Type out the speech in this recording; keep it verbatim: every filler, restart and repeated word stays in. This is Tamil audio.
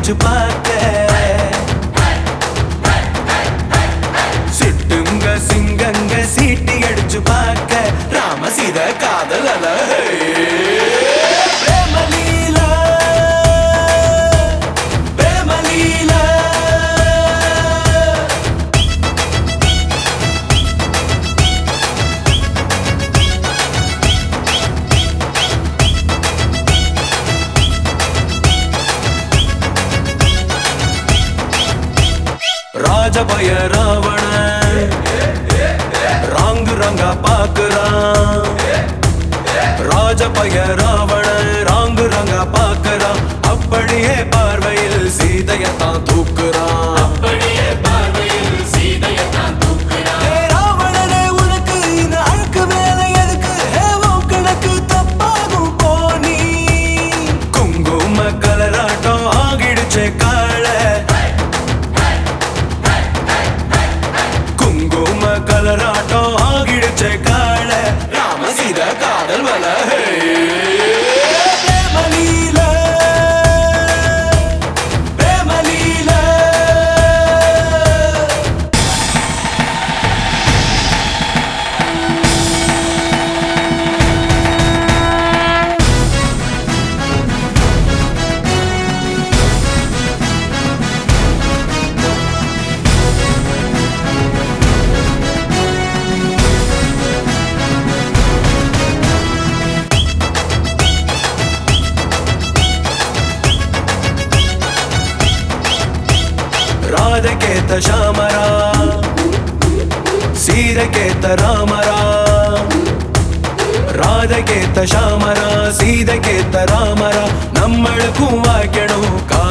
அடிச்சு பார்க்க சிட்டுங்க சிங்கங்க சீட்டி அடிச்சு பார்க்க ராம சீத காதல் அல பிரேமலீலா பிரேமலீலா ராஜபய ராவண ராங்கு ரங்கா பாக்குறான் ராஜபய ராவண ராங்கு ரங்கா பாக்குறான் அப்படியே பார்வையில் சீதையத்தான் தூக்குறான் அப்படியே பார்வையில் சீதையத்தான் தூக்குறான். ஏ ராவணனே உனக்கு இந்த அழுக்கு வேலை எதுக்கு ஏவோ கணக்கு தப்பாகும் போனி குங்கும கலராட்டம் ஆகிடுச்சே கால குங்கும கலராட்டம் ஆகிடுச்சே கால ராம சீத காதல் வல பிரேமலீலா பிரேமலீலா ராதகேத்த ஷாமரா சீதகேத்த ராமரா ராதகேத்த ஷாமரா சீதகேத்த ராமரா நம்மளுக்கும் வாய்க்கணும்